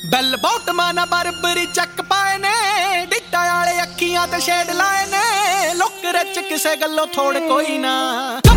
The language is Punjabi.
ਬੈਲ ਬੌਟਮਾਂ ਨਾ ਬਰਬਰੀ ਚੱਕ ਪਾਏ ਨੇ, ਡਿੱਟਾ ਵਾਲੇ ਅੱਖੀਆਂ ਤੇ ਸ਼ੇਡ ਲਾਏ ਨੇ, ਲੁੱਕ ਰਚ ਕਿਸੇ ਗੱਲੋਂ ਥੋੜ ਕੋਈ ਨਾ।